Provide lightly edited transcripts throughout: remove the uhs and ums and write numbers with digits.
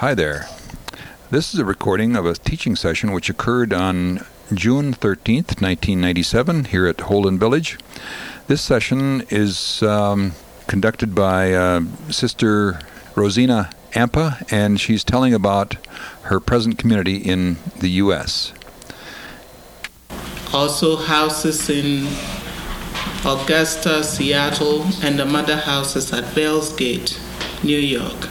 Hi there. This is a recording of a teaching session which occurred on June 13th, 1997, here at Holden Village. This session is conducted by Sister Rosina Ampa, and she's telling about her present community in the U.S. Also houses in Augusta, Seattle, and the mother houses at Bells Gate, New York.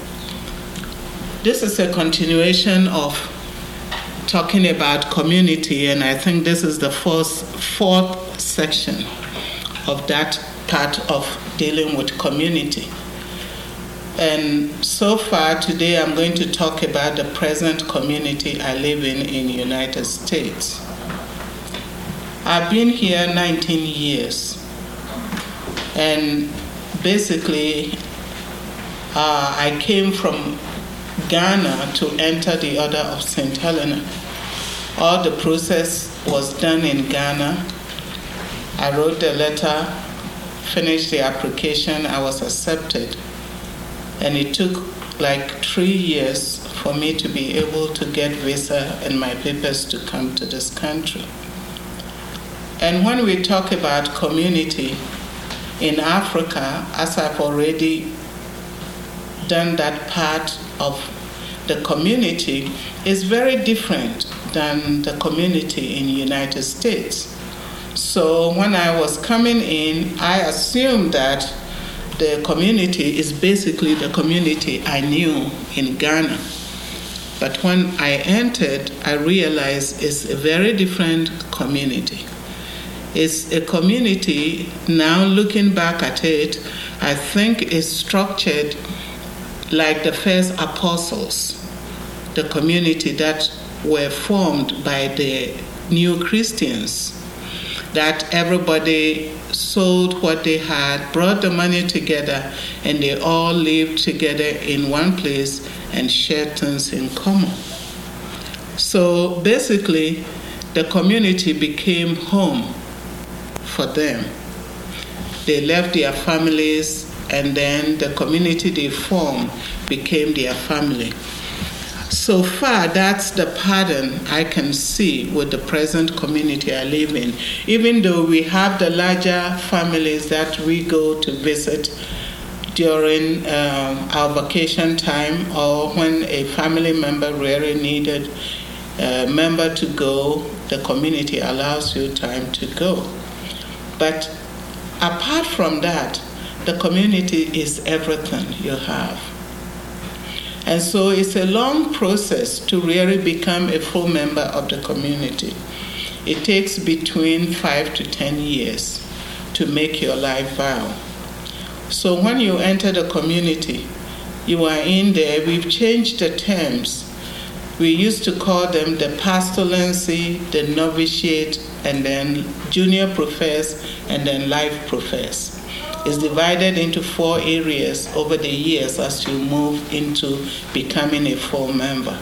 This is a continuation of talking about community, and I think this is the fourth section of that part of dealing with community. And so far today I'm going to talk about the present community I live in the United States. I've been here 19 years, and basically I came from Ghana to enter the Order of St. Helena. All the process was done in Ghana. I wrote the letter, finished the application, I was accepted. And it took like 3 years for me to be able to get visa and my papers to come to this country. And when we talk about community in Africa, as I've already done that part of the community, is very different than the community in the United States. So when I was coming in, I assumed that the community is basically the community I knew in Ghana. But when I entered, I realized it's a very different community. It's a community, now looking back at it, I think is structured like the first apostles, the community that were formed by the new Christians, that everybody sold what they had, brought the money together, and they all lived together in one place and shared things in common. So basically, the community became home for them. They left their families, and then the community they formed became their family. So far, that's the pattern I can see with the present community I live in. Even though we have the larger families that we go to visit during our vacation time, or when a family member really needed a member to go, the community allows you time to go. But apart from that, the community is everything you have. And so it's a long process to really become a full member of the community. It takes between 5 to 10 years to make your life vow. So when you enter the community, you are in there. We've changed the terms. We used to call them the pastorancy, the novitiate, and then junior profess, and then life profess. It's divided into 4 areas over the years as you move into becoming a full member.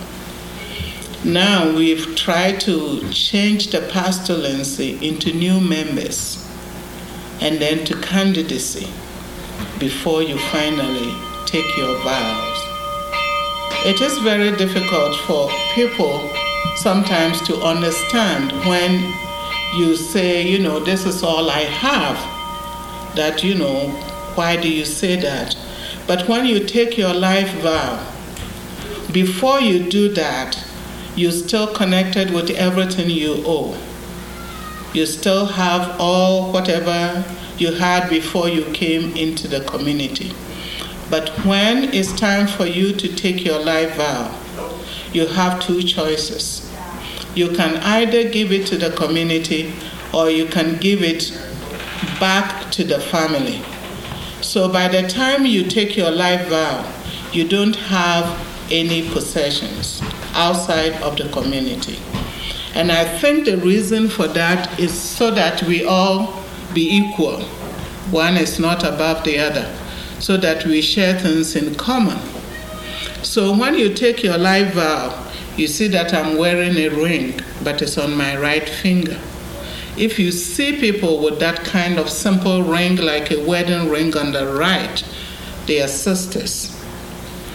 Now we've tried to change the pastorancy into new members and then to candidacy before you finally take your vows. It is very difficult for people sometimes to understand when you say, this is all I have. That, why do you say that? But when you take your life vow, before you do that, you're still connected with everything you owe. You still have all whatever you had before you came into the community. But when it's time for you to take your life vow, you have 2 choices. You can either give it to the community, or you can give it back to the family. So by the time you take your life vow, you don't have any possessions outside of the community. And I think the reason for that is so that we all be equal. One is not above the other, so that we share things in common. So when you take your life vow, you see that I'm wearing a ring, but it's on my right finger. If you see people with that kind of simple ring, like a wedding ring on the right, they are sisters.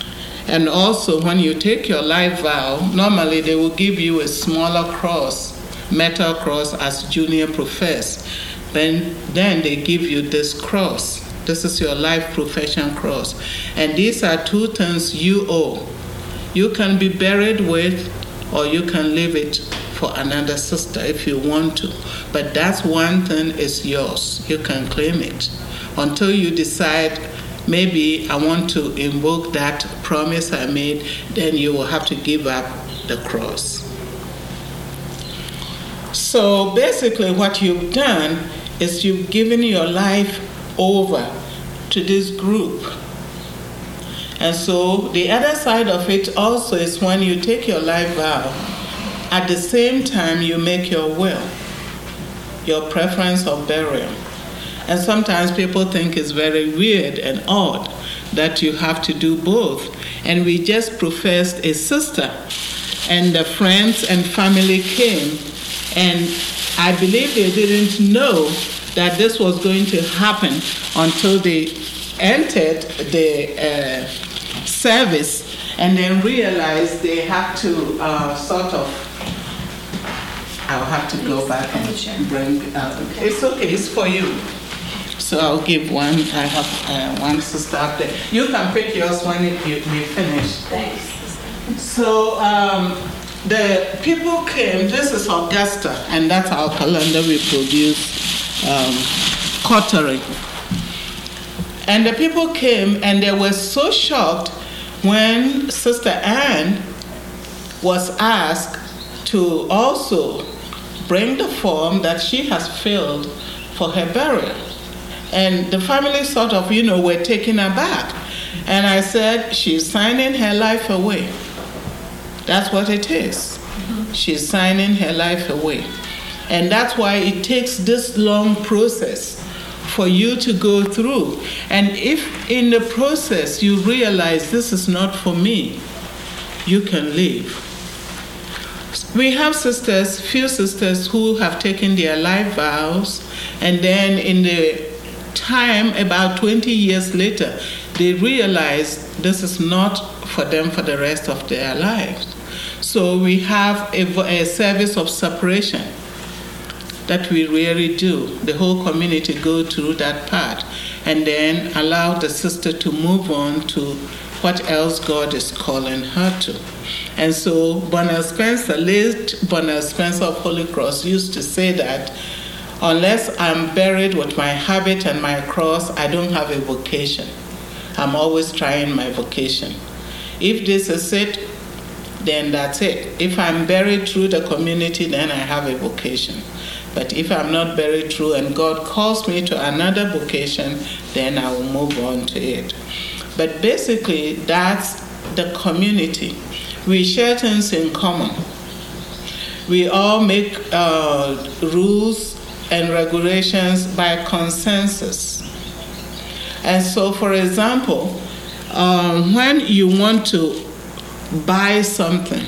And also, when you take your life vow, normally they will give you a smaller cross, metal cross as junior profess. Then they give you this cross. This is your life profession cross. And these are two things you owe. You can be buried with, or you can leave it for another sister if you want to. But that's one thing is yours. You can claim it. Until you decide, maybe I want to invoke that promise I made, then you will have to give up the cross. So basically what you've done is you've given your life over to this group. And so the other side of it also is when you take your life vow, at the same time you make your will, your preference of burial. And sometimes people think it's very weird and odd that you have to do both. And we just professed a sister, and the friends and family came, and I believe they didn't know that this was going to happen until they entered the service and then realized they have to sort of, I'll have to go back and bring, it's okay, it's for you. So I'll give one, I have one sister up there. You can pick yours when you finish. Thanks. So the people came, this is Augusta, and that's our calendar we produce quarterly. And the people came and they were so shocked when Sister Anne was asked to also bring the form that she has filled for her burial. And the family sort of, were taken aback. And I said, she's signing her life away. That's what it is. She's signing her life away. And that's why it takes this long process for you to go through. And if in the process you realize this is not for me, you can leave. We have few sisters who have taken their life vows, and then in the time, about 20 years later, they realize this is not for them for the rest of their lives. So we have a service of separation that we really do. The whole community go through that part and then allow the sister to move on to what else God is calling her to. And so Bonner Spencer, late Bonner Spencer of Holy Cross, used to say that unless I'm buried with my habit and my cross, I don't have a vocation. I'm always trying my vocation. If this is it, then that's it. If I'm buried through the community, then I have a vocation. But if I'm not buried through and God calls me to another vocation, then I will move on to it. But basically, that's the community. We share things in common. We all make rules and regulations by consensus. And so, for example, when you want to buy something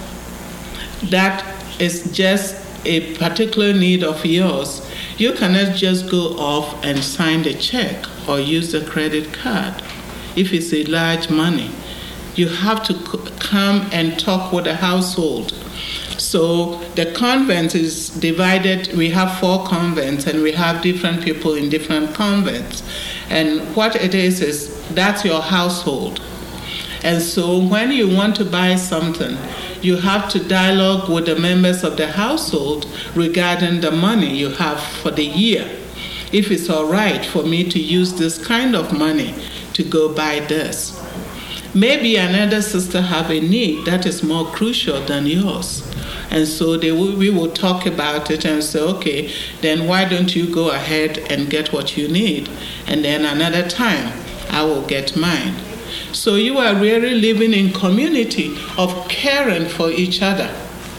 that is just a particular need of yours, you cannot just go off and sign the check or use the credit card. If it's a large money, you have to come and talk with the household. So the convent is divided. We have 4 convents, and we have different people in different convents. And what it is that's your household. And so when you want to buy something, you have to dialogue with the members of the household regarding the money you have for the year. If it's all right for me to use this kind of money to go buy this. Maybe another sister have a need that is more crucial than yours. And so we will talk about it and say, okay, then why don't you go ahead and get what you need? And then another time, I will get mine. So you are really living in community of caring for each other.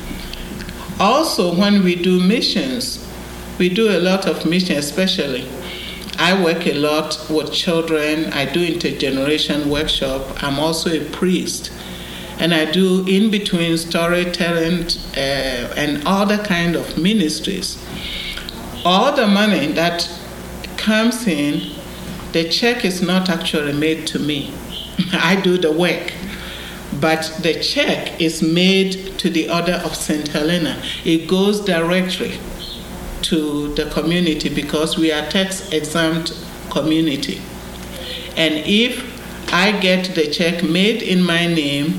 Also, when we do missions, we do a lot of missions, especially. I work a lot with children. I do intergeneration workshop. I'm also a priest. And I do in-between storytelling and other kind of ministries. All the money that comes in, the check is not actually made to me. I do the work. but the check is made to the Order of St. Helena. It goes directly to the community because we are tax-exempt community. And if I get the check made in my name,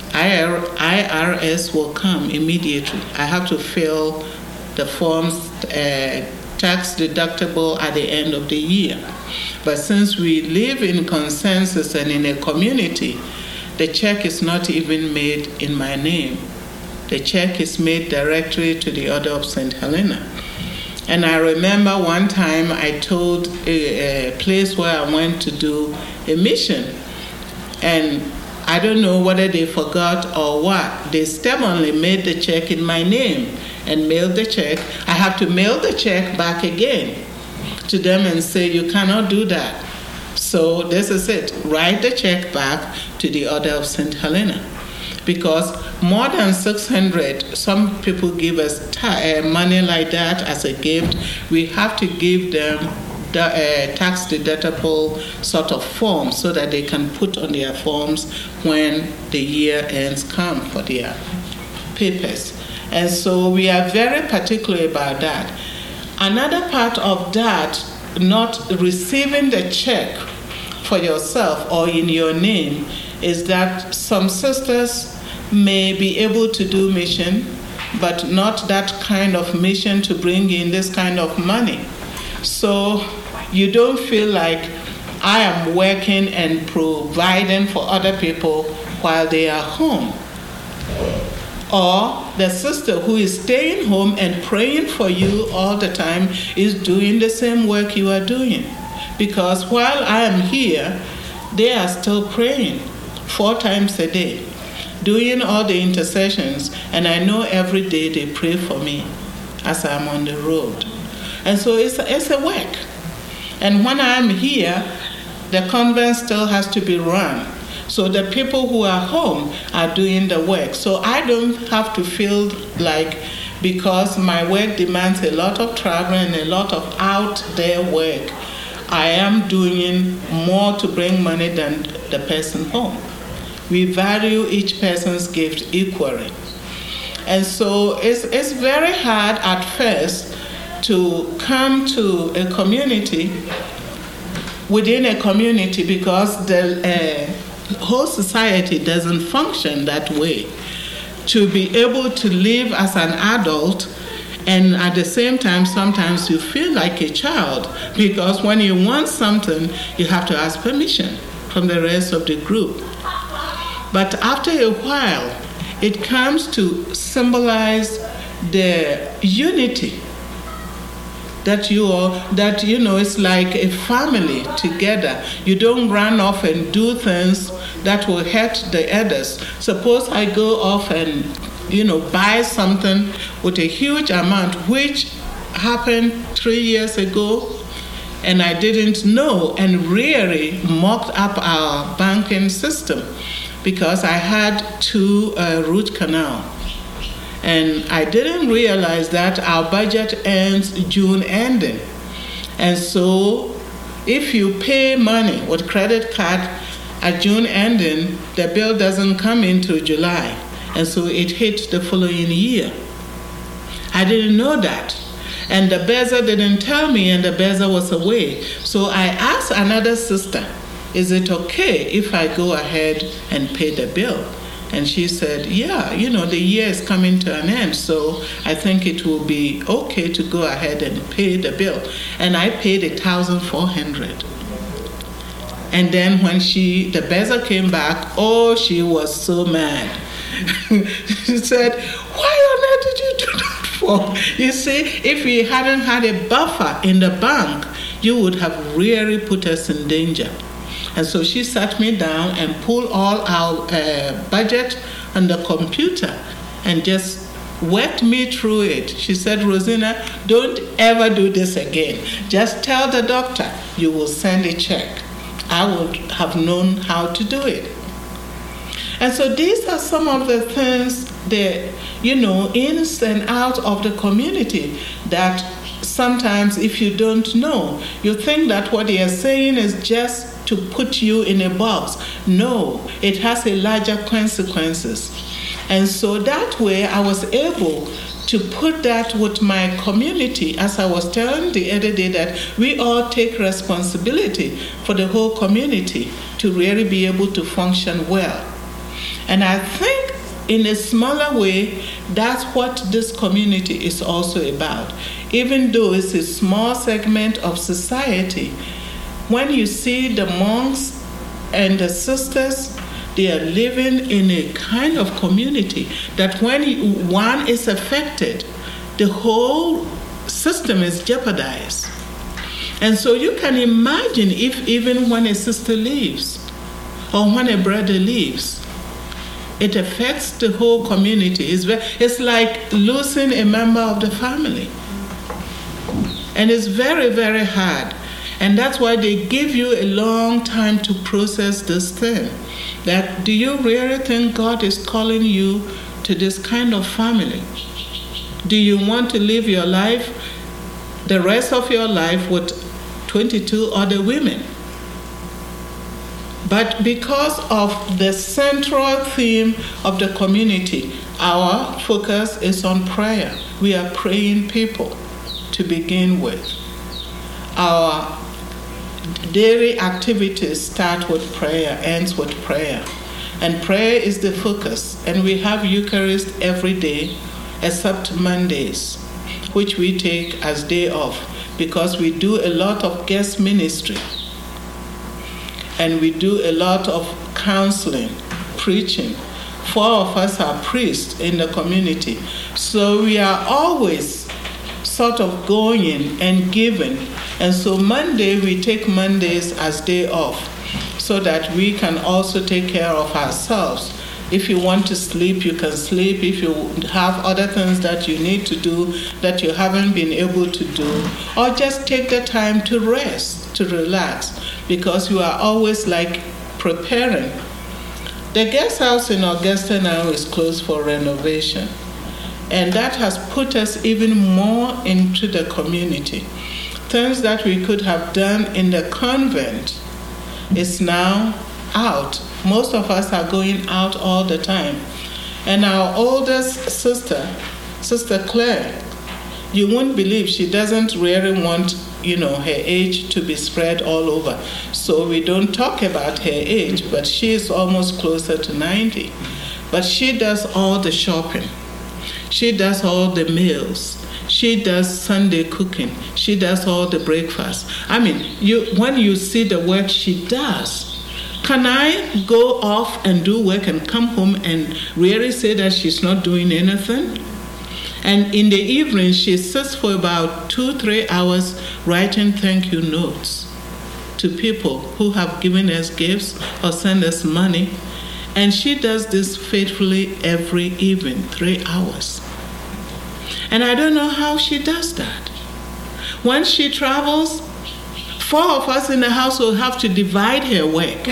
IRS will come immediately. I have to fill the forms, tax deductible at the end of the year. But since we live in consensus and in a community, the check is not even made in my name. The check is made directly to the Order of St. Helena. And I remember one time I told a place where I went to do a mission, and I don't know whether they forgot or what. They stubbornly made the check in my name and mailed the check. I have to mail the check back again to them and say, you cannot do that. So this is it. Write the check back to the Order of St. Helena. Because more than 600, some people give us money like that as a gift. We have to give them the tax deductible sort of form so that they can put on their forms when the year ends come for their papers. And so we are very particular about that. Another part of that, not receiving the check for yourself or in your name, is that some sisters may be able to do mission, but not that kind of mission to bring in this kind of money. So you don't feel like I am working and providing for other people while they are home. Or the sister who is staying home and praying for you all the time is doing the same work you are doing. Because while I am here, they are still praying 4 times a day, doing all the intercessions, and I know every day they pray for me as I'm on the road. And so it's a work. And when I'm here, the convent still has to be run. So the people who are home are doing the work. So I don't have to feel like, because my work demands a lot of travel and a lot of out there work, I am doing more to bring money than the person home. We value each person's gift equally. And so it's very hard at first to come to a community, within a community, because the whole society doesn't function that way. To be able to live as an adult, and at the same time, sometimes you feel like a child, because when you want something, you have to ask permission from the rest of the group. But after a while, it comes to symbolize the unity that it's like a family together. You don't run off and do things that will hurt the others. Suppose I go off and buy something with a huge amount, which happened 3 years ago, and I didn't know, and really mocked up our banking system, because I had 2 root canal. And I didn't realize that our budget ends June ending. And so if you pay money with credit card at June ending, the bill doesn't come into July. And so it hit the following year. I didn't know that. And the bearer didn't tell me, and the bearer was away. So I asked another sister, is it okay if I go ahead and pay the bill? And she said, yeah, the year is coming to an end, so I think it will be okay to go ahead and pay the bill. And I paid $1,400. And then when the bearer came back, she was so mad. She said, why on earth did you do that for? You see, if we hadn't had a buffer in the bank, you would have really put us in danger. And so she sat me down and pulled all our budget on the computer and just worked me through it. She said, Rosina, don't ever do this again. Just tell the doctor you will send a check. I would have known how to do it. And so these are some of the things that, ins and out of the community that sometimes if you don't know, you think that what they are saying is just to put you in a box. No, it has a larger consequences. And so that way I was able to put that with my community, as I was telling the other day, that we all take responsibility for the whole community to really be able to function well. And I think in a smaller way, that's what this community is also about. Even though it's a small segment of society, when you see the monks and the sisters, they are living in a kind of community that when one is affected, the whole system is jeopardized. And so you can imagine if even when a sister leaves or when a brother leaves, it affects the whole community. It's like losing a member of the family. And it's very, very hard. And that's why they give you a long time to process this thing. That, do you really think God is calling you to this kind of family? Do you want to live your life, the rest of your life, with 22 other women? But because of the central theme of the community, our focus is on prayer. We are praying people to begin with. Our daily activities start with prayer, ends with prayer. And prayer is the focus. And we have Eucharist every day, except Mondays, which we take as day off, because we do a lot of guest ministry. And we do a lot of counseling, preaching. 4 of us are priests in the community. So we are always sort of going in and giving. And so Monday, we take Mondays as day off so that we can also take care of ourselves. If you want to sleep, you can sleep. If you have other things that you need to do that you haven't been able to do, or just take the time to rest, to relax, because you are always like preparing. The guest house in Augusta now is closed for renovation. And that has put us even more into the community. Things that we could have done in the convent is now out. Most of us are going out all the time. And our oldest sister, Sister Claire, you won't believe she doesn't really want, her age to be spread all over. So we don't talk about her age, but she is almost closer to 90. But she does all the shopping. She does all the meals. She does Sunday cooking. She does all the breakfast. I mean, when you see the work she does, can I go off and do work and come home and really say that she's not doing anything? And in the evening, she sits for about 2-3 hours writing thank you notes to people who have given us gifts or sent us money. And she does this faithfully every evening, 3 hours. And I don't know how she does that. When she travels, 4 of us in the household have to divide her work.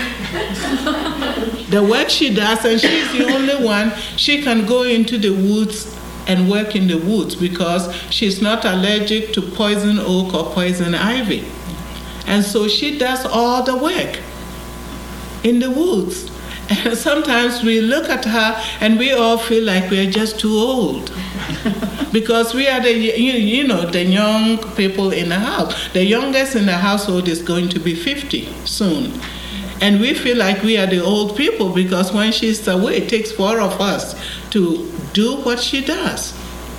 The work she does, and she's the only one, she can go into the woods and work in the woods because she's not allergic to poison oak or poison ivy. And so she does all the work in the woods. And sometimes we look at her and we all feel like we're just too old. Because we are the young people in the house. The youngest in the household is going to be 50 soon. And we feel like we are the old people because when she's away, it takes 4 of us to do what she does.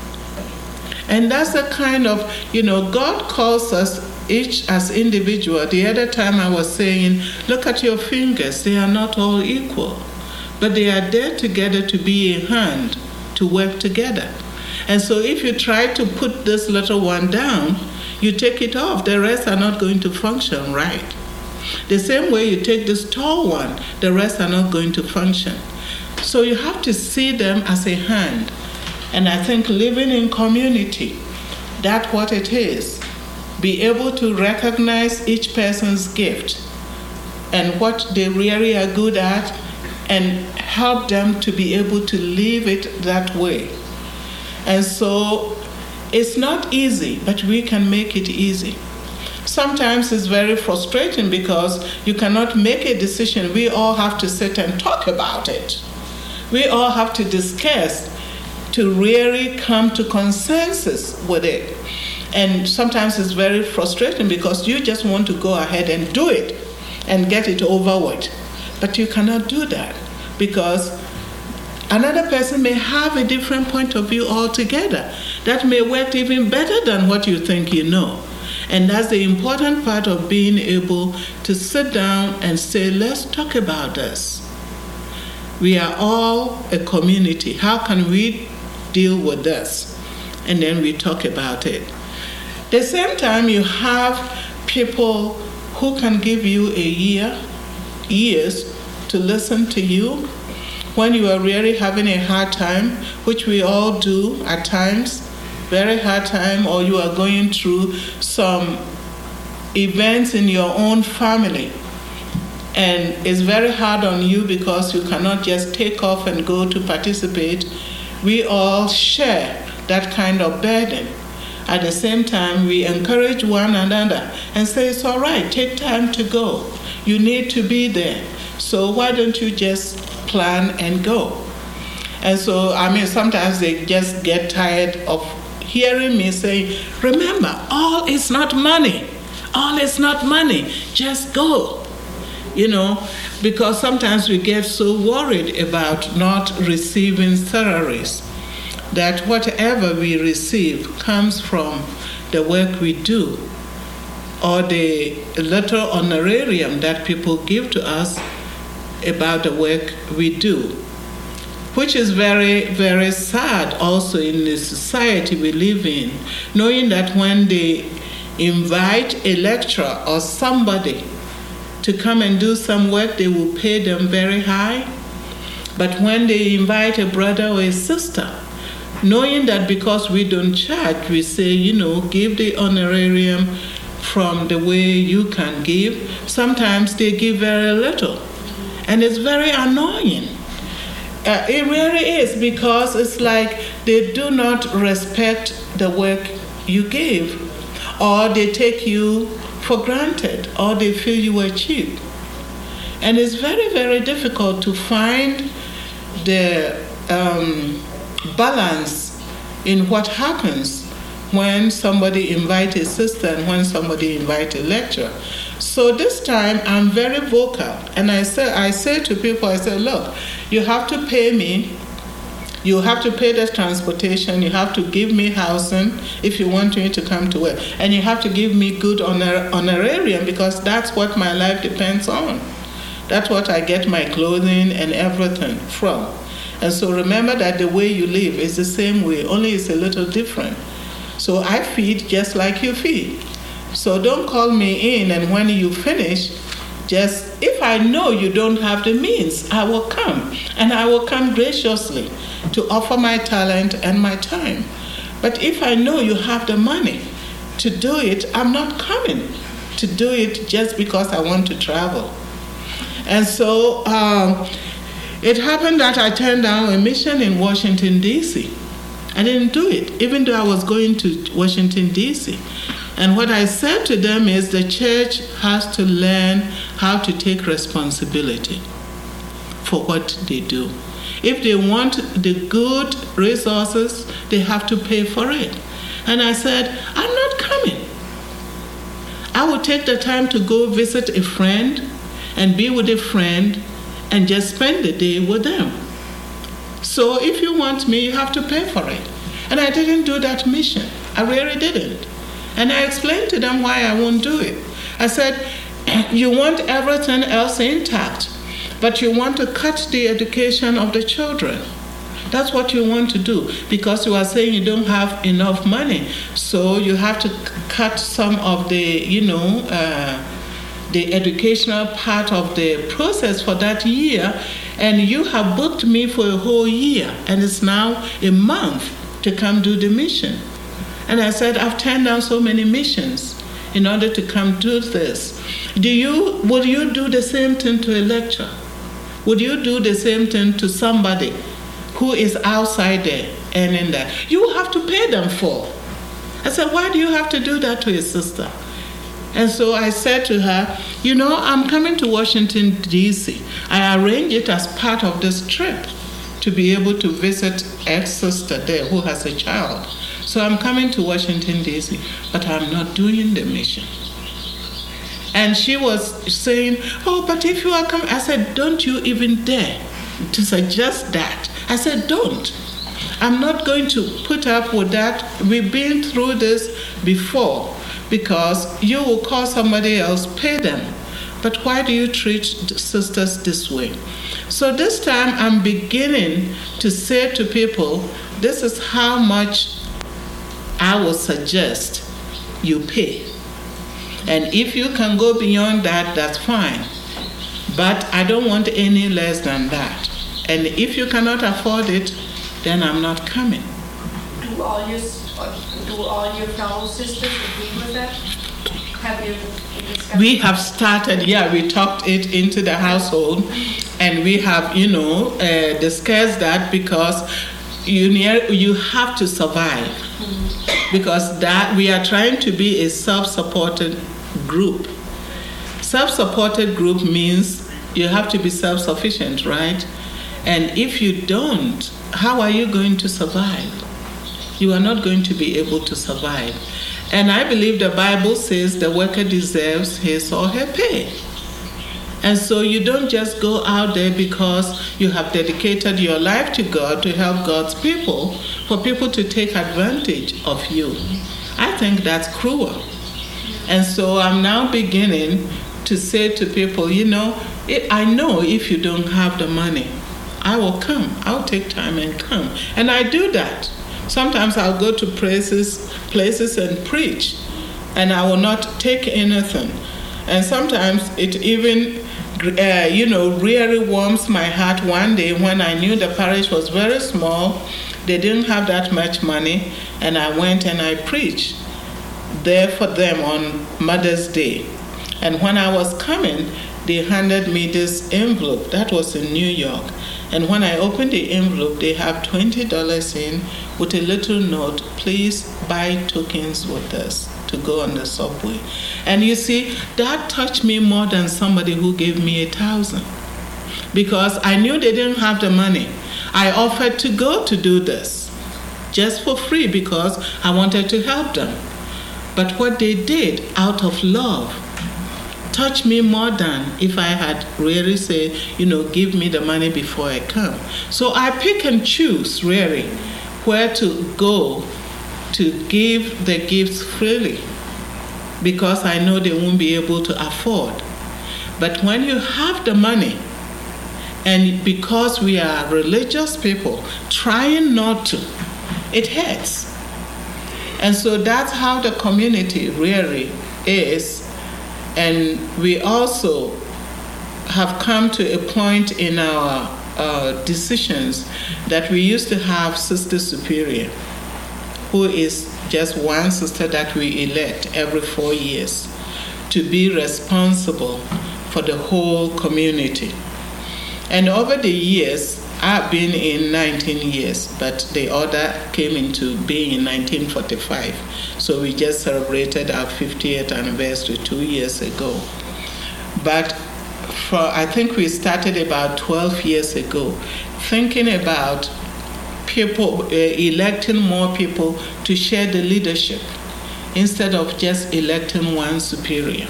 And that's the kind of, God calls us each as individual. The other time I was saying, look at your fingers. They are not all equal. But they are there together to be a hand, to work together. And so if you try to put this little one down, you take it off. The rest are not going to function right. The same way you take this tall one, the rest are not going to function. So you have to see them as a hand. And I think living in community, that's what it is. Be able to recognize each person's gift and what they really are good at and help them to be able to live it that way. And so it's not easy, but we can make it easy. sometimes it's very frustrating because you cannot make a decision. We all have to sit and talk about it. We all have to discuss to really come to consensus with it. And sometimes it's very frustrating because you just want to go ahead and do it and get it over with. But you cannot do that because another person may have a different point of view altogether that may work even better than what you think you know. And that's the important part of being able to sit down and say, let's talk about this. We are all a community. How can we deal with this? And then we talk about it. At the same time, you have people who can give you ears to listen to you when you are really having a hard time, which we all do at times, very hard time, or you are going through some events in your own family. And it's very hard on you because you cannot just take off and go to participate. We all share that kind of burden. At the same time, we encourage one another and say, it's all right, take time to go. You need to be there. So why don't you just plan and go? And so, sometimes they just get tired of hearing me say, remember, all is not money. All is not money. Just go. Because sometimes we get so worried about not receiving salaries that whatever we receive comes from the work we do or the little honorarium that people give to us about the work we do, which is very, very sad also in the society we live in, knowing that when they invite a lecturer or somebody to come and do some work, they will pay them very high. But when they invite a brother or a sister, knowing that because we don't charge, we say, give the honorarium from the way you can give. Sometimes they give very little. And it's very annoying. It really is, because it's like they do not respect the work you give, or they take you for granted, or they feel you are cheap. And it's very, very difficult to find the balance in what happens when somebody invites a sister and when somebody invites a lecturer. So this time I'm very vocal, and I say to people, look, you have to pay me, you have to pay the transportation, you have to give me housing if you want me to come to work, and you have to give me good honorarium because that's what my life depends on. That's what I get my clothing and everything from. And so remember that the way you live is the same way, only it's a little different. So I feed just like you feed. So don't call me in, and when you finish, if I know you don't have the means, I will come. And I will come graciously to offer my talent and my time. But if I know you have the money to do it, I'm not coming to do it just because I want to travel. And so it happened that I turned down a mission in Washington, D.C. I didn't do it, even though I was going to Washington, D.C. And what I said to them is the church has to learn how to take responsibility for what they do. If they want the good resources, they have to pay for it. And I said, I'm not coming. I will take the time to go visit a friend and be with a friend and just spend the day with them. So if you want me, you have to pay for it. And I didn't do that mission. I really didn't. And I explained to them why I won't do it. I said, you want everything else intact, but you want to cut the education of the children. That's what you want to do, because you are saying you don't have enough money. So you have to cut some of the, the educational part of the process for that year. And you have booked me for a whole year, and it's now a month to come do the mission. And I said, I've turned down so many missions in order to come do this. Would you do the same thing to a lecturer? Would you do the same thing to somebody who is outside there earning that? You have to pay them for. I said, why do you have to do that to a sister? And so I said to her, you know, I'm coming to Washington, D.C. I arranged it as part of this trip to be able to visit ex-sister there who has a child. So I'm coming to Washington, D.C., but I'm not doing the mission. And she was saying, oh, but if you are coming, I said, don't you even dare to suggest that. I said, don't. I'm not going to put up with that. We've been through this before, because you will call somebody else, pay them. But why do you treat sisters this way? So this time I'm beginning to say to people, this is how much I will suggest you pay. And if you can go beyond that, that's fine. But I don't want any less than that. And if you cannot afford it, then I'm not coming. Do all your fellow sisters agree with that? Have you discussed? We have started, we talked it into the household, and we have, discussed that, because you have to survive. Because that we are trying to be a self-supported group. Self-supported group means you have to be self-sufficient, right? And if you don't, how are you going to survive? You are not going to be able to survive. And I believe the Bible says the worker deserves his or her pay. And so you don't just go out there because you have dedicated your life to God to help God's people, for people to take advantage of you. I think that's cruel. And so I'm now beginning to say to people, I know if you don't have the money, I will come. I'll take time and come. And I do that. Sometimes I'll go to places and preach, and I will not take anything. And sometimes it even really warms my heart. One day when I knew the parish was very small, they didn't have that much money, and I went and I preached there for them on Mother's Day. And when I was coming, they handed me this envelope. That was in New York. And when I opened the envelope, they have $20 in with a little note, please buy tokens with us to go on the subway. And you see, that touched me more than somebody who gave me $1,000. Because I knew they didn't have the money. I offered to go to do this just for free because I wanted to help them. But what they did out of love touched me more than if I had really said, give me the money before I come. So I pick and choose really where to go to give the gifts freely, because I know they won't be able to afford. But when you have the money, and because we are religious people, trying not to, it hurts. And so that's how the community really is. And we also have come to a point in our decisions that we used to have Sister Superior, who is just one sister that we elect every 4 years to be responsible for the whole community. And over the years, I've been in 19 years, but the order came into being in 1945. So we just celebrated our 50th anniversary 2 years ago. But I think we started about 12 years ago, thinking about people, electing more people to share the leadership instead of just electing one superior.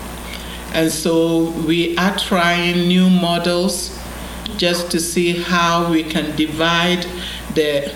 And so we are trying new models just to see how we can divide the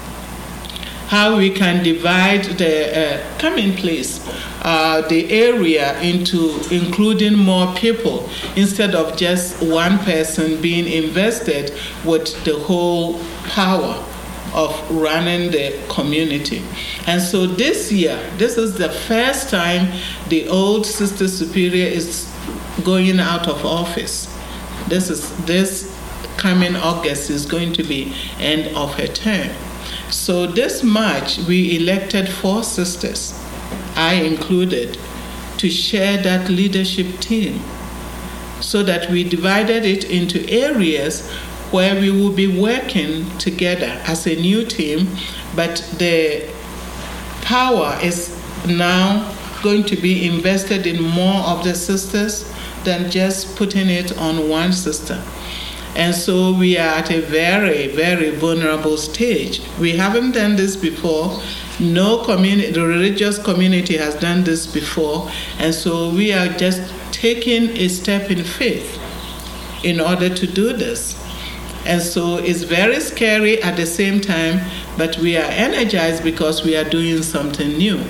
the area into including more people instead of just one person being invested with the whole power of running the community. And so this year, this is the first time the old Sister Superior is going out of office. This coming August is going to be end of her term. So this March, we elected 4 sisters, I included, to share that leadership team, so that we divided it into areas where we will be working together as a new team, but the power is now going to be invested in more of the sisters than just putting it on one sister. And so we are at a very, very vulnerable stage. We haven't done this before. No community, the religious community has done this before. And so we are just taking a step in faith in order to do this. And so it's very scary at the same time, but we are energized because we are doing something new.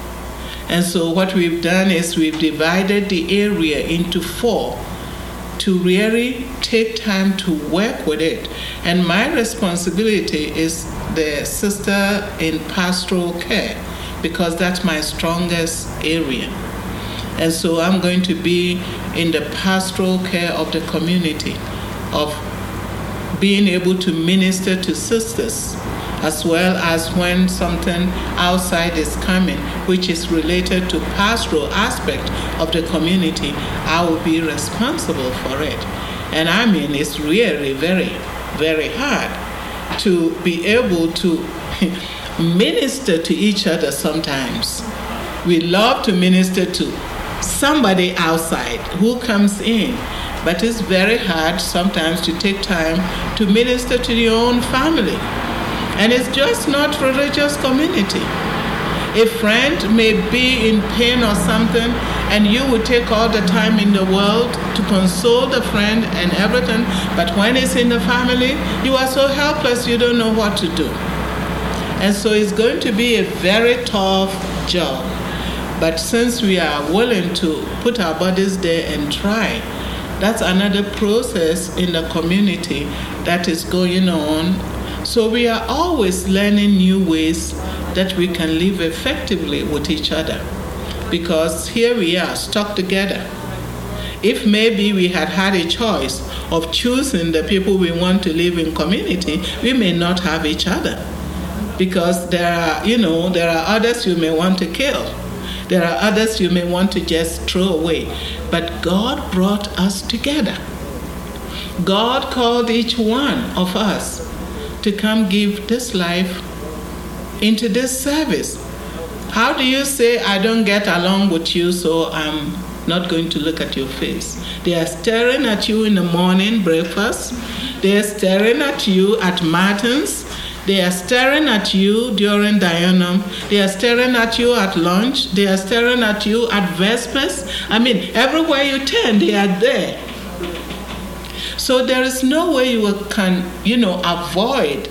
And so what we've done is we've divided the area into 4 to really take time to work with it. And my responsibility is the sister in pastoral care, because that's my strongest area. And so I'm going to be in the pastoral care of the community, of being able to minister to sisters, as well as when something outside is coming, which is related to pastoral aspect of the community, I will be responsible for it. And I mean, it's really very, very hard to be able to minister to each other sometimes. We love to minister to somebody outside who comes in, but it's very hard sometimes to take time to minister to your own family. And it's just not religious community. A friend may be in pain or something, and you would take all the time in the world to console the friend and everything, but when it's in the family, you are so helpless you don't know what to do. And so it's going to be a very tough job. But since we are willing to put our bodies there and try, that's another process in the community that is going on. So we are always learning new ways that we can live effectively with each other. Because here we are, stuck together. If maybe we had had a choice of choosing the people we want to live in community, we may not have each other. Because there are others you may want to kill. There are others you may want to just throw away. But God brought us together. God called each one of us to come give this life into this service. How do you say, I don't get along with you, so I'm not going to look at your face? They are staring at you in the morning breakfast. They are staring at you at Martin's. They are staring at you during Dianum. They are staring at you at lunch. They are staring at you at Vespers. I mean, everywhere you turn, they are there. So there is no way you can, avoid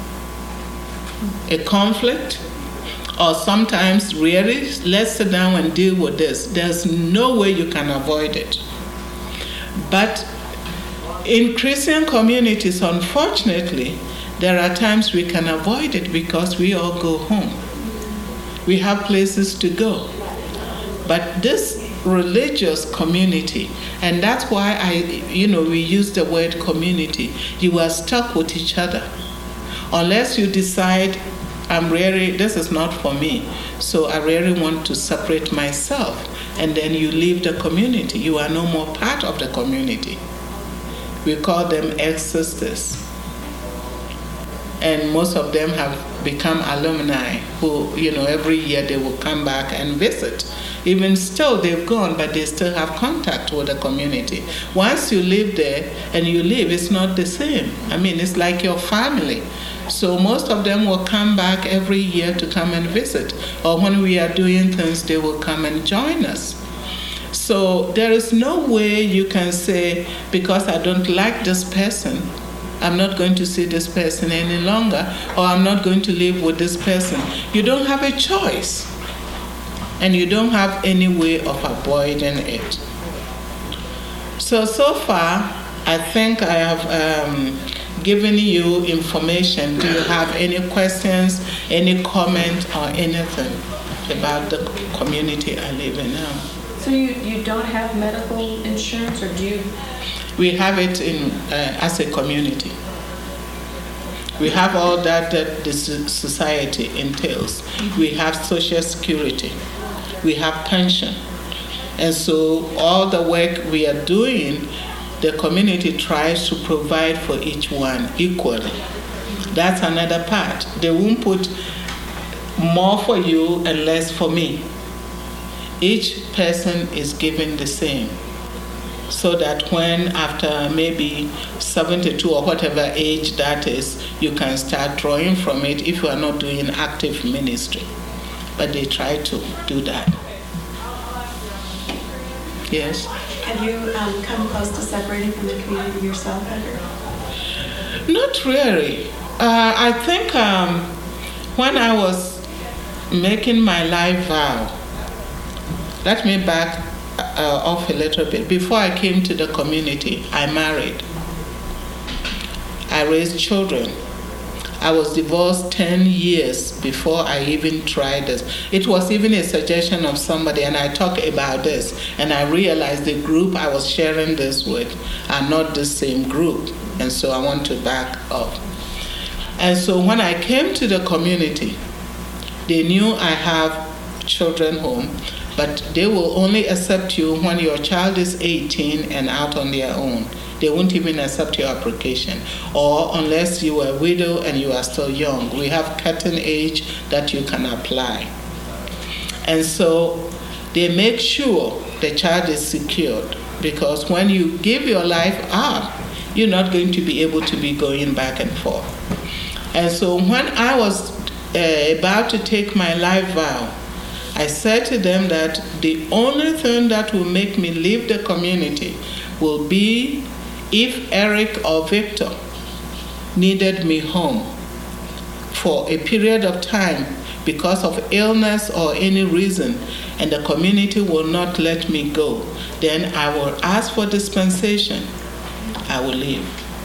a conflict, or sometimes really, let's sit down and deal with this. There's no way you can avoid it. But in Christian communities, unfortunately, there are times we can avoid it because we all go home. We have places to go. But this religious community, and that's why we use the word community, you are stuck with each other. Unless you decide, this is not for me, so I really want to separate myself, and then you leave the community. You are no more part of the community. We call them ex-sisters. And most of them have become alumni who, every year they will come back and visit. Even still, they've gone, but they still have contact with the community. Once you live there and you leave, it's not the same. I mean, it's like your family. So most of them will come back every year to come and visit. Or when we are doing things, they will come and join us. So there is no way you can say, because I don't like this person, I'm not going to see this person any longer, or I'm not going to live with this person. You don't have a choice. And you don't have any way of avoiding it. So far, I think I have given you information. Do you have any questions, any comment, or anything about the community I live in now? So you don't have medical insurance, or do you? We have it as a community. We have all that the society entails. We have Social Security. We have pension. And so all the work we are doing, the community tries to provide for each one equally. That's another part. They won't put more for you and less for me. each person is given the same. So that when after maybe 72 or whatever age that is, you can start drawing from it if you are not doing active ministry. But they try to do that. Yes? Have you come close to separating from the community yourself ever? Not really. I think when I was making my life vow, let me back off a little bit. Before I came to the community, I married. I raised children. I was divorced 10 years before I even tried this. It was even a suggestion of somebody, and I talked about this, and I realized the group I was sharing this with are not the same group, and so I want to back up. And so when I came to the community, they knew I have children home, but they will only accept you when your child is 18 and out on their own. They won't even accept your application. Or unless you are a widow and you are still young. We have certain age that you can apply. And so they make sure the child is secured, because when you give your life up, you're not going to be able to be going back and forth. And so when I was about to take my life vow, I said to them that the only thing that will make me leave the community will be if Eric or Victor needed me home for a period of time because of illness or any reason, and the community will not let me go, then I will ask for dispensation. I will leave.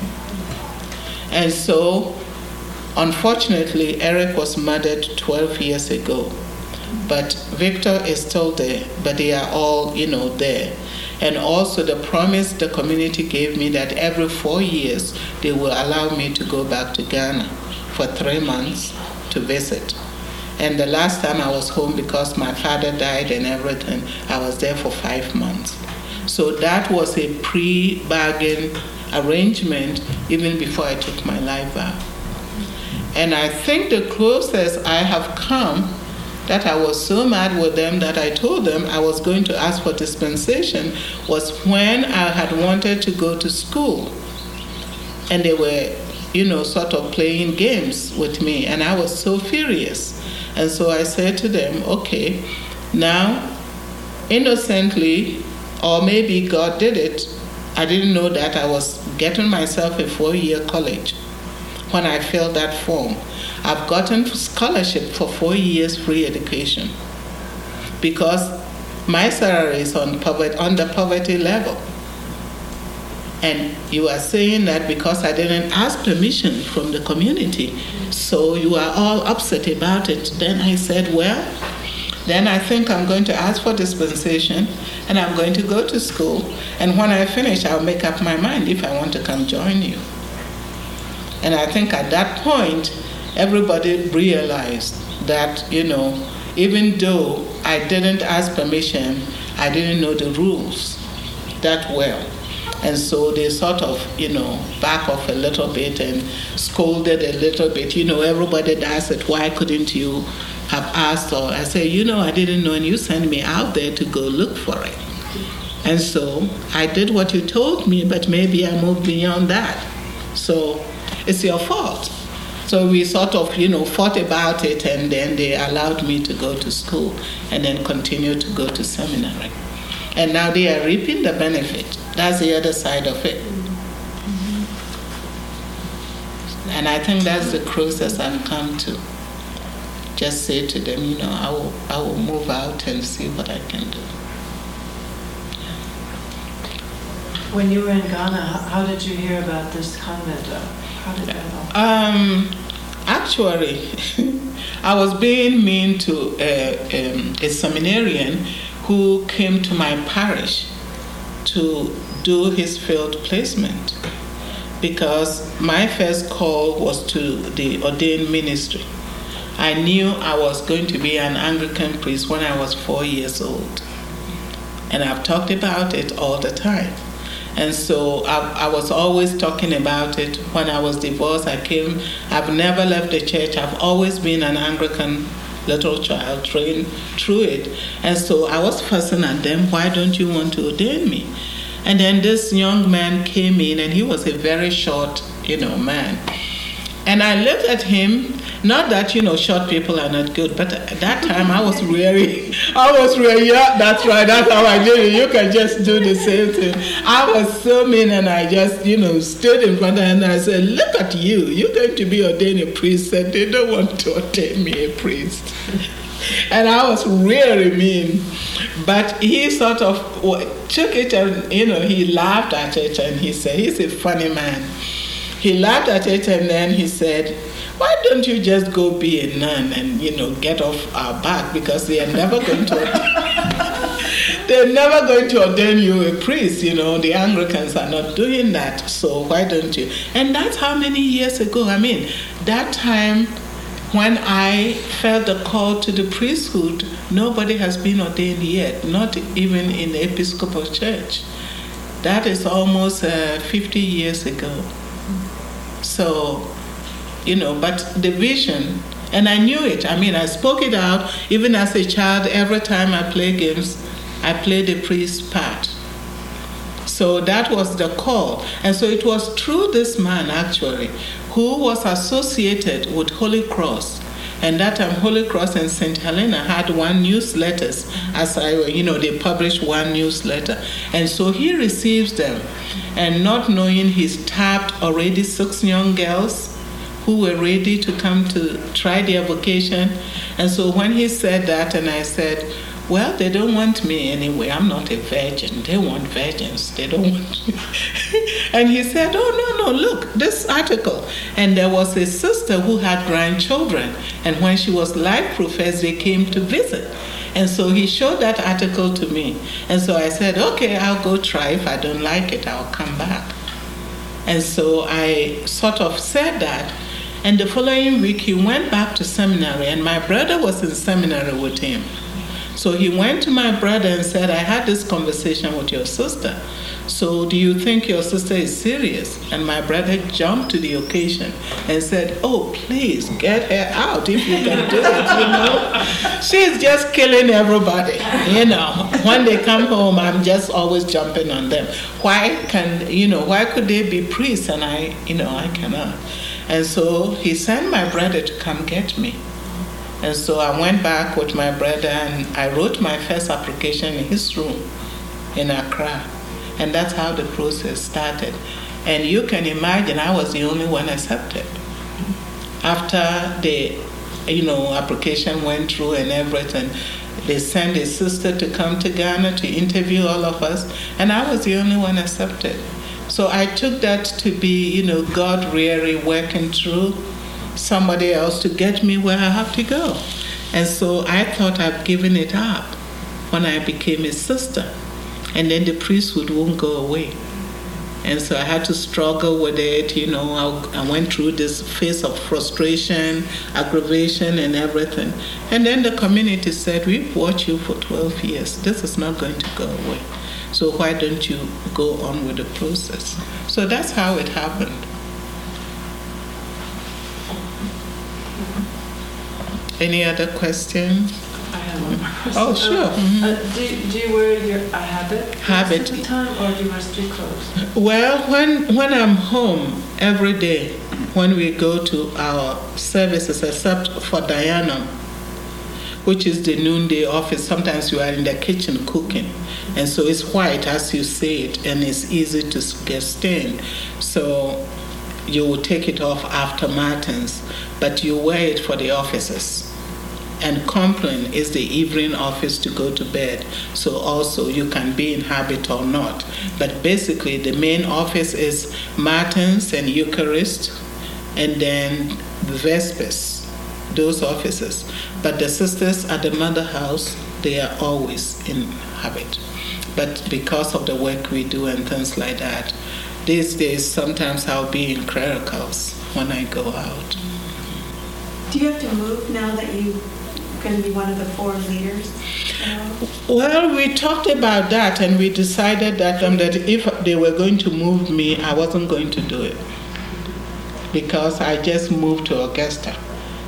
And so, unfortunately, Eric was murdered 12 years ago. But Victor is still there, but they are all, there. And also the promise the community gave me that every 4 years they will allow me to go back to Ghana for 3 months to visit. And the last time I was home, because my father died and everything, I was there for 5 months. So that was a pre-bargain arrangement even before I took my life vow. And I think the closest I have come, that I was so mad with them that I told them I was going to ask for dispensation, was when I had wanted to go to school. And they were, sort of playing games with me. And I was so furious. And so I said to them, okay, now, innocently, or maybe God did it, I didn't know that I was getting myself a 4-year college when I filled that form. I've gotten scholarship for 4 years free education because my salary is on the poverty level. And you are saying that because I didn't ask permission from the community, so you are all upset about it. Then I said, well, then I think I'm going to ask for dispensation and I'm going to go to school. And when I finish, I'll make up my mind if I want to come join you. And I think at that point, everybody realized that, even though I didn't ask permission, I didn't know the rules that well. And so they sort of, back off a little bit and scolded a little bit. Everybody does it. Why couldn't you have asked? Or I say, I didn't know, and you sent me out there to go look for it. And so I did what you told me, but maybe I moved beyond that. So it's your fault. So we sort of, fought about it, and then they allowed me to go to school and then continue to go to seminary. And now they are reaping the benefit. That's the other side of it. And I think that's the closest I've come to. Just say to them, I will move out and see what I can do. When you were in Ghana, how did you hear about this convent? How did that all? Actually, I was being mean to a seminarian who came to my parish to do his field placement, because my first call was to the ordained ministry. I knew I was going to be an Anglican priest when I was 4 years old. And I've talked about it all the time. And so I was always talking about it. When I was divorced, I've never left the church. I've always been an Anglican little child, trained through it. And so I was fussing at them, why don't you want to ordain me? And then this young man came in, and he was a very short, man. And I looked at him, not that, short people are not good, but at that time I was really, yeah, that's right, that's how I did it. You can just do the same thing. I was so mean, and I just, stood in front of him and I said, look at you, you're going to be ordained a priest, and they don't want to ordain me a priest. And I was really mean. But he sort of took it and, he laughed at it, and he said, he's a funny man. He laughed at it, and then he said, why don't you just go be a nun and, get off our back, because they're never going to ordain you a priest, the Anglicans are not doing that, so why don't you? And that's how many years ago, that time when I felt the call to the priesthood, nobody has been ordained yet, not even in the Episcopal Church. That is almost 50 years ago. So, but the vision, and I knew it. I spoke it out. Even as a child, every time I play games, I play the priest part. So that was the call. And so it was through this man, actually, who was associated with Holy Cross. And that time, Holy Cross and St. Helena had one newsletters, they published one newsletter. And so he receives them. And not knowing, he's tapped already 6 young girls who were ready to come to try their vocation. And so when he said that, and I said, well, they don't want me anyway. I'm not a virgin. They want virgins. They don't want me. And he said, oh, no, look, this article. And there was a sister who had grandchildren. And when she was life professed, they came to visit. And so he showed that article to me. And so I said, okay, I'll go try. If I don't like it, I'll come back. And so I sort of said that. And the following week, he went back to seminary. And my brother was in seminary with him. So he went to my brother and said, I had this conversation with your sister. So do you think your sister is serious? And my brother jumped to the occasion and said, oh, please, get her out if you can do it, She's just killing everybody, When they come home, I'm just always jumping on them. Why could they be priests and I cannot? And so he sent my brother to come get me. And so I went back with my brother and I wrote my first application in his room in Accra. And that's how the process started. And you can imagine I was the only one accepted. After the application went through and everything, they sent a sister to come to Ghana to interview all of us, and I was the only one accepted. So I took that to be, God really working through somebody else to get me where I have to go. And so I thought I'd given it up when I became a sister. And then the priesthood won't go away. And so I had to struggle with it. I went through this phase of frustration, aggravation, and everything. And then the community said, we've watched you for 12 years. This is not going to go away. So why don't you go on with the process? So that's how it happened. Any other questions? I have one more question. Oh, sure. Do you wear a habit most of the time, or do you wear street clothes? Well, when I'm home every day, when we go to our services, except for Diana, which is the noonday office, sometimes you are in the kitchen cooking. And so it's white, as you say it, and it's easy to get stained. So you will take it off after Matins, but you wear it for the offices. And Compline is the evening office to go to bed. So also you can be in habit or not. But basically the main office is Matins and Eucharist, and then Vespers, those offices. But the sisters at the mother house, they are always in habit. But because of the work we do and things like that, these days sometimes I'll be in clericals when I go out. Do you have to move now that you're going to be one of the 4 leaders? Well, we talked about that and we decided that if they were going to move me, I wasn't going to do it. Because I just moved to Augusta.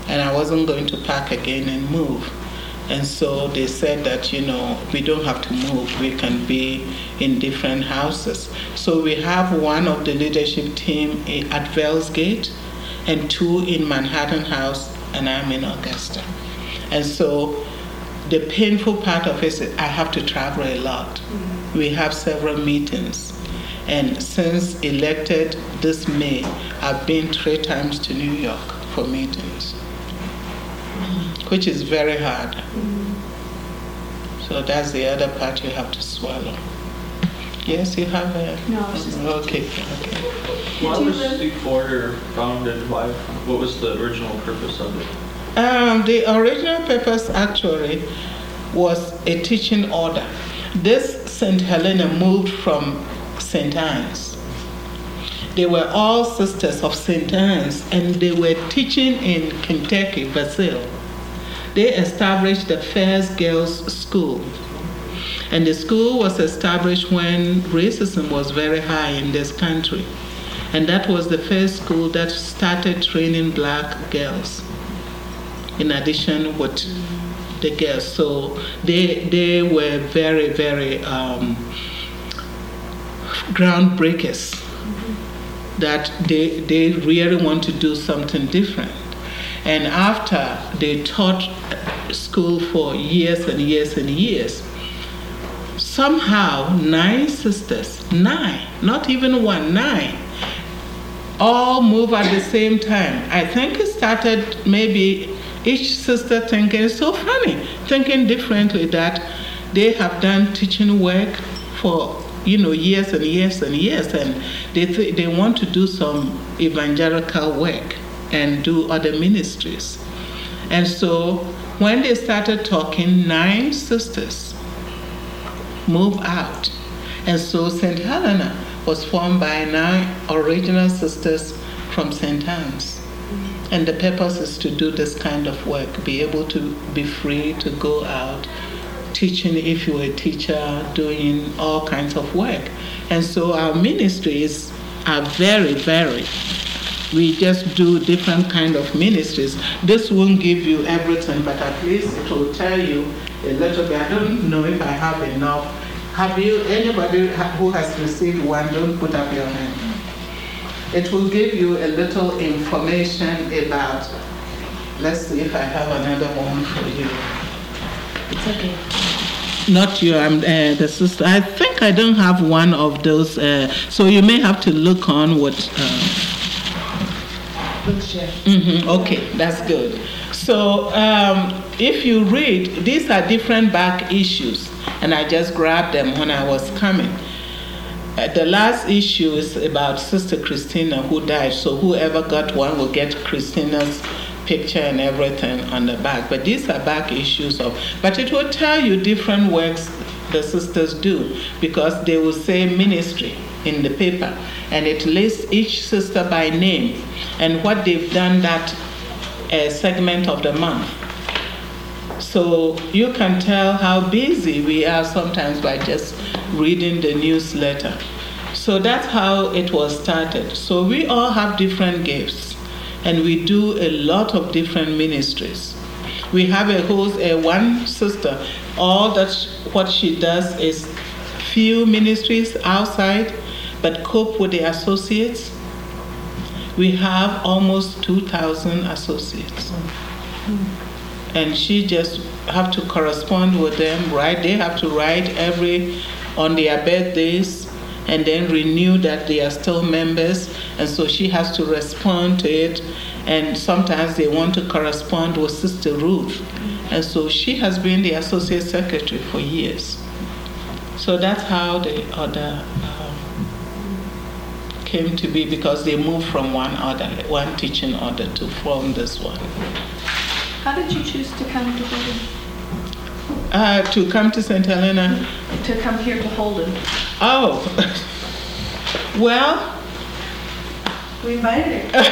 and I wasn't going to pack again and move. And so they said that, we don't have to move. We can be in different houses. So we have one of the leadership team at Vales Gate and 2 in Manhattan House, and I'm in Augusta. And so the painful part of it is I have to travel a lot. Mm-hmm. We have several meetings. And since elected this May, I've been 3 times to New York for meetings, which is very hard. Mm-hmm. So that's the other part you have to swallow. Yes, you have a... No, I was just... Okay. Why was Sikh Order founded? What was the original purpose of it? The original purpose actually was a teaching order. This St. Helena moved from St. Anne's. They were all sisters of St. Anne's, and they were teaching in Kentucky, Brazil. They established the First Girls' School. And the school was established when racism was very high in this country. And that was the first school that started training black girls, in addition with the girls. So they were very, very groundbreakers, that they really want to do something different. And after they taught school for years and years and years, somehow 9 sisters, 9, not even 1, 9, all move at the same time. I think it started maybe each sister thinking, it's so funny, thinking differently, that they have done teaching work for years and years and years, and they want to do some evangelical work and do other ministries. And so when they started talking, 9 sisters moved out. And so St. Helena was formed by 9 original sisters from St. Anne's. And the purpose is to do this kind of work, be able to be free to go out, teaching if you're a teacher, doing all kinds of work. And so our ministries are very varied. We just do different kind of ministries. This won't give you everything, but at least it will tell you a little bit. I don't know if I have enough. Have you, anybody who has received one, don't put up your hand. It will give you a little information about, let's see if I have another one for you. It's okay. Not you, I'm the sister. I think I don't have one of those, so you may have to look on what... Okay, that's good. So if you read, these are different back issues, and I just grabbed them when I was coming. The last issue is about Sister Christina, who died, so whoever got one will get Christina's picture and everything on the back. But these are back issues but it will tell you different works the sisters do, because they will say ministry in the paper, and it lists each sister by name and what they've done that segment of the month. So you can tell how busy we are sometimes by just reading the newsletter. So that's how it was started. So we all have different gifts, and we do a lot of different ministries. We have one sister, all that what she does is few ministries outside, but cope with the associates. We have almost 2,000 associates. And she just have to correspond with them, right? They have to write on their birthdays, and then renew that they are still members. And so she has to respond to it. And sometimes they want to correspond with Sister Ruth. And so she has been the associate secretary for years. So that's how the other came to be, because they moved from one teaching order to form this one. How did you choose to come to Holden? To come to St. Helena? To come here to Holden. Oh, well. We invited her.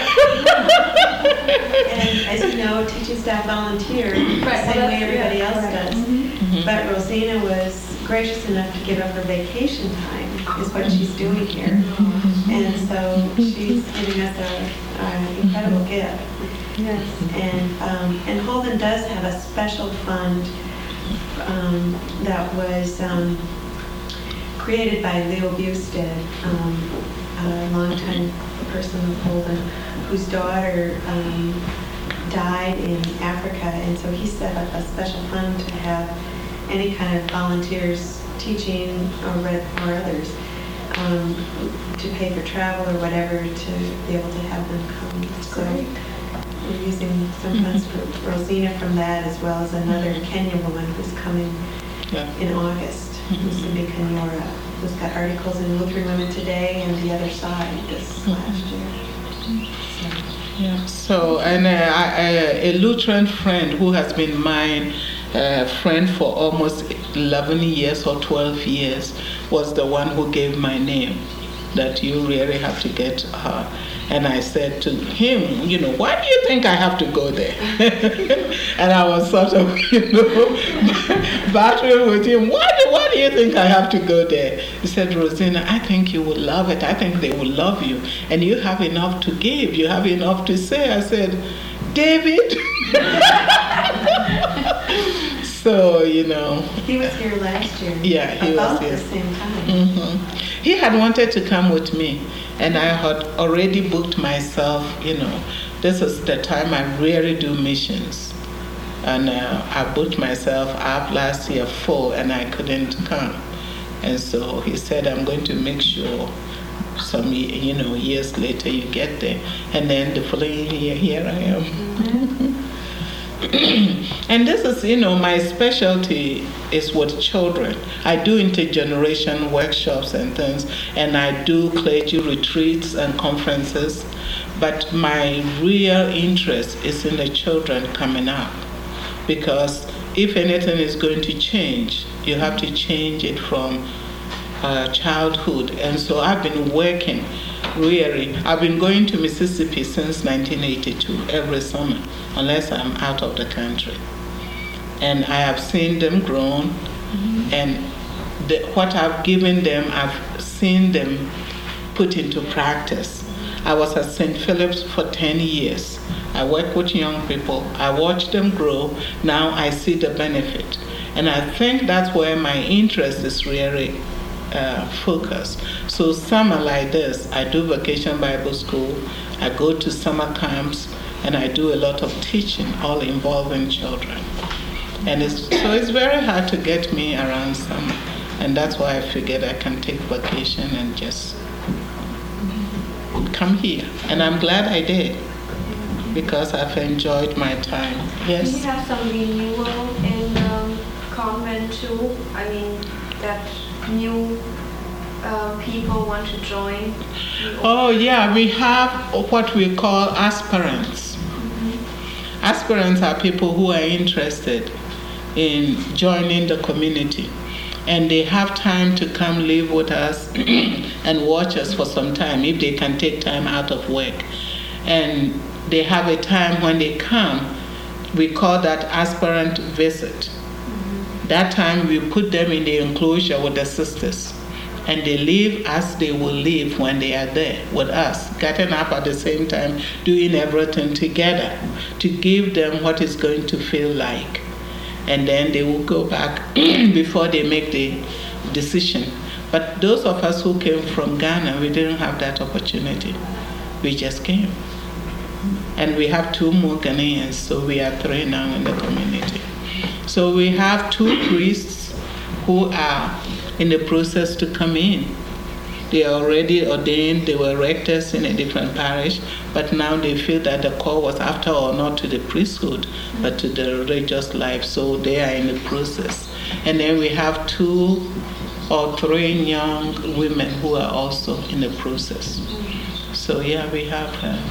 And as you know, teaching staff volunteer the same way everybody else does. Mm-hmm. But Rosina was gracious enough to give up her vacation time, is what she's doing here. And so she's giving us an incredible gift. Yes. And Holden does have a special fund that was created by Leo Bustad, a longtime person of Holden, whose daughter died in Africa, and so he set up a special fund to have any kind of volunteers teaching or others to pay for travel or whatever to be able to have them come. So we're using some funds for Rosina from that, as well as another Kenya woman who's coming in August, who's going to be Kanyora, who's got articles in Lutheran Women Today and The Other Side this last year. Yeah. So, and a Lutheran friend who has been my friend for almost 11 years or 12 years was the one who gave my name, that you really have to get her. And I said to him, why do you think I have to go there? And I was sort of, battling with him. Why do you think I have to go there? He said, Rosina, I think you will love it. I think they will love you. And you have enough to give. You have enough to say. I said, David? So, He was here last year. Yeah, he was here. About the same time. Mm-hmm. He had wanted to come with me, and I had already booked myself, this is the time I really do missions. And I booked myself up last year full, and I couldn't come. And so he said, I'm going to make sure some, years later you get there. And then the following year, here I am. Mm-hmm. And this is, my specialty is with children. I do intergeneration workshops and things, and I do clergy retreats and conferences, but my real interest is in the children coming up, because if anything is going to change, you have to change it from childhood. And so I've been working, really. I've been going to Mississippi since 1982, every summer, unless I'm out of the country. And I have seen them grown, and what I've given them, I've seen them put into practice. I was at St. Philip's for 10 years. I work with young people. I watch them grow. Now I see the benefit. And I think that's where my interest is really focused. So summer like this, I do Vacation Bible School. I go to summer camps, and I do a lot of teaching, all involving children. And it's very hard to get me around summer. And that's why I figured I can take vacation and just come here. And I'm glad I did, because I've enjoyed my time. Yes? Do you have some renewal in the convent too? I mean, that new people want to join? Oh, yeah, we have what we call aspirants. Aspirants are people who are interested in joining the community, and they have time to come live with us and watch us for some time, if they can take time out of work. And they have a time when they come, we call that aspirant visit. That time we put them in the enclosure with the sisters, and they live as they will live when they are there with us, getting up at the same time, doing everything together to give them what it's going to feel like. And then they will go back before they make the decision. But those of us who came from Ghana, we didn't have that opportunity. We just came. And we have 2 more Ghanaians, so we are 3 now in the community. So we have 2 priests who are in the process to come in. They are already ordained, they were rectors in a different parish, but now they feel that the call was after all not to the priesthood, but to the religious life, so they are in the process. And then we have 2 or 3 young women who are also in the process. So yeah, we have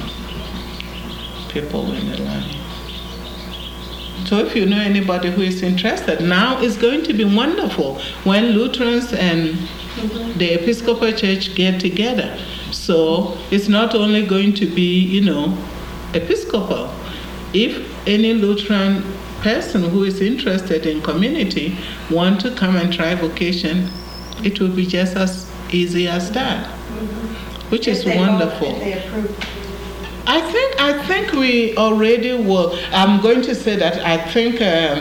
people in the line. So if you know anybody who is interested, now it's going to be wonderful when Lutherans and the Episcopal Church get together. So it's not only going to be, Episcopal. If any Lutheran person who is interested in community want to come and try vocation, it will be just as easy as that. which is wonderful. If they approve. I think we already will. I'm going to say that I think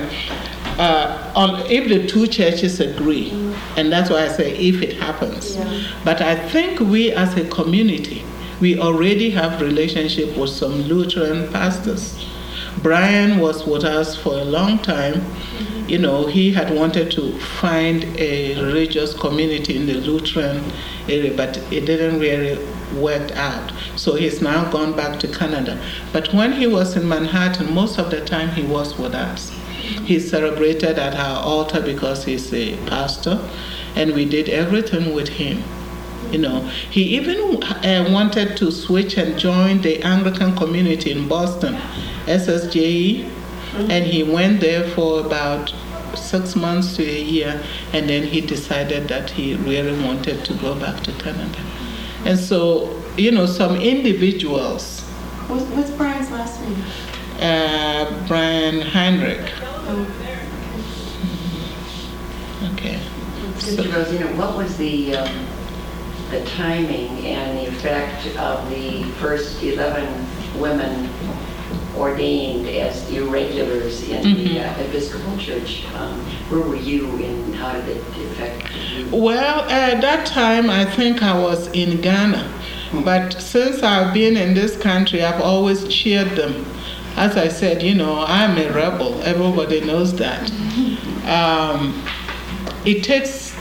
if the two churches agree, and that's why I say if it happens. Yeah. But I think we as a community, we already have relationship with some Lutheran pastors. Brian was with us for a long time. You know, he had wanted to find a religious community in the Lutheran area, but it didn't really work out. So he's now gone back to Canada. But when he was in Manhattan, most of the time he was with us. He celebrated at our altar because he's a pastor, and we did everything with him. You know, he even wanted to switch and join the Anglican community in Boston, SSJE, and he went there for about 6 months to a year, and then he decided that he really wanted to go back to Canada. And so, you know, some individuals. What's Brian's last name? Brian Heinrich. Okay. Sister Rosina, what was the timing and the effect of the first 11 women ordained as irregulars in the Episcopal Church? Where were you and how did it affect you? Well, at that time, I think I was in Ghana. But since I've been in this country, I've always cheered them. As I said, you know, I'm a rebel. Everybody knows that. It takes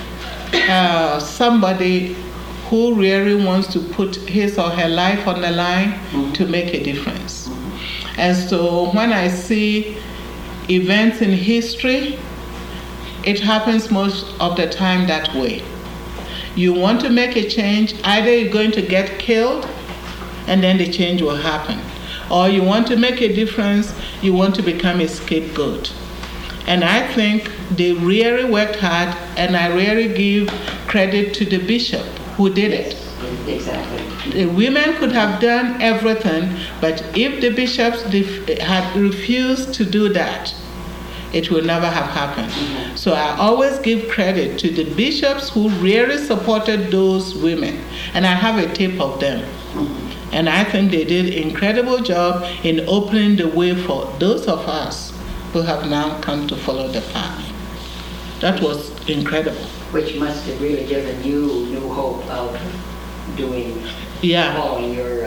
somebody who really wants to put his or her life on the line to make a difference. And so when I see events in history, it happens most of the time that way. You want to make a change, either you're going to get killed and then the change will happen. Or you want to make a difference, you want to become a scapegoat. And I think they really worked hard, and I really give credit to the bishop who did it. Exactly. The women could have done everything, but if the bishops had refused to do that, it would never have happened. So I always give credit to the bishops who really supported those women, and I have a tape of them. And I think they did an incredible job in opening the way for those of us who have now come to follow the path. That was incredible. Which must have really given you new hope of doing, following your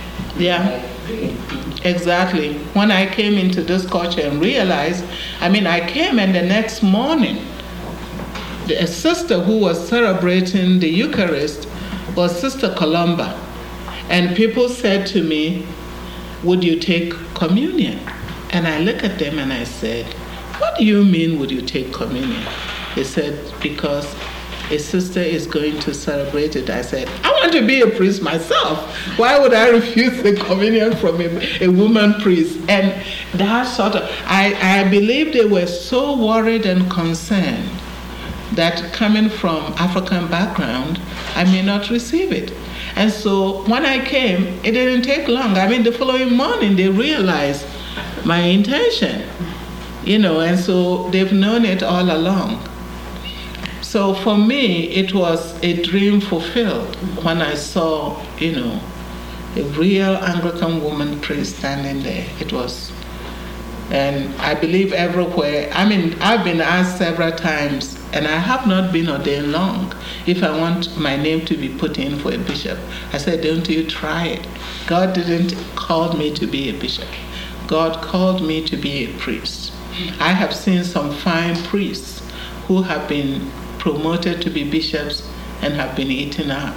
dream. Exactly. When I came into this culture and realized, I came and the next morning, a sister who was celebrating the Eucharist was Sister Columba. And people said to me, would you take communion? And I looked at them and I said, what do you mean, would you take communion? They said, because a sister is going to celebrate it. I said, I want to be a priest myself. Why would I refuse the communion from a woman priest? And that sort of, I believe they were so worried and concerned that coming from African background, I may not receive it. And so when I came, it didn't take long. The following morning, they realized my intention, and so they've known it all along. So for me, it was a dream fulfilled when I saw, a real Anglican woman priest standing there. It was, and I believe everywhere. I've been asked several times, and I have not been ordained long, if I want my name to be put in for a bishop. I said, don't you try it. God didn't call me to be a bishop. God called me to be a priest. I have seen some fine priests who have been promoted to be bishops and have been eaten up.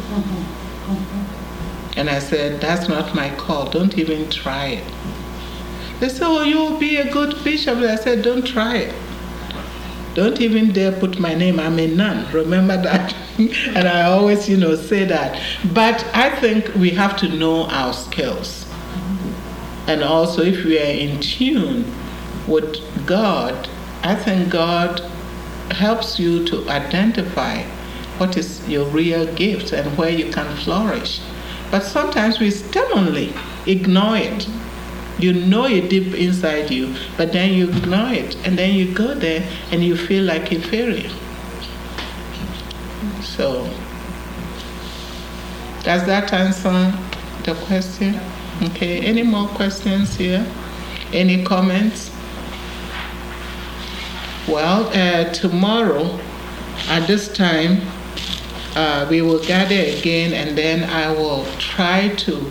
And I said, that's not my call. Don't even try it. They said, oh, you'll be a good bishop. I said, don't try it. Don't even dare put my name. I'm a nun. Remember that? And I always, say that. But I think we have to know our skills. And also, if we are in tune with God, I think God helps you to identify what is your real gift and where you can flourish. But sometimes we stubbornly ignore it. You know it deep inside you, but then you ignore it, and then you go there and you feel like a failure. So Does that answer the question? Okay, any more questions here? Any comments? Well, tomorrow at this time, we will gather again, and then I will try to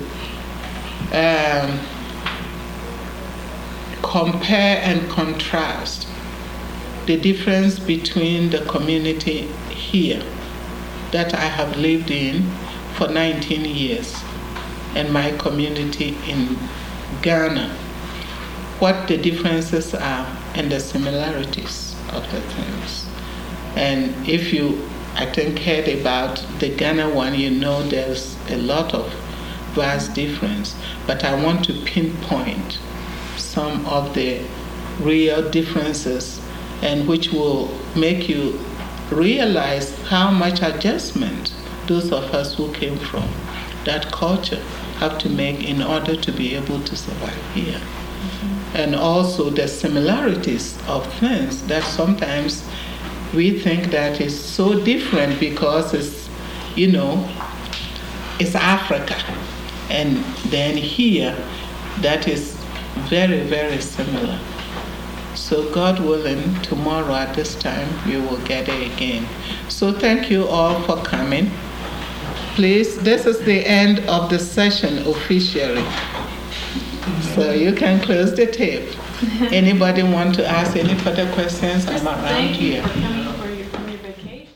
compare and contrast the difference between the community here that I have lived in for 19 years and my community in Ghana, what the differences are and the similarities of the things. And if you, I think, heard about the Ghana one, you know there's a lot of vast difference, but I want to pinpoint some of the real differences and which will make you realize how much adjustment those of us who came from that culture have to make in order to be able to survive here. Mm-hmm. And also the similarities of things that sometimes we think that is so different because it's, it's Africa. And then here, that is very, very similar. So God willing, tomorrow at this time, we will gather again. So thank you all for coming. Please, this is the end of the session officially. So you can close the tape. Anybody want to ask any further questions? I'm around here.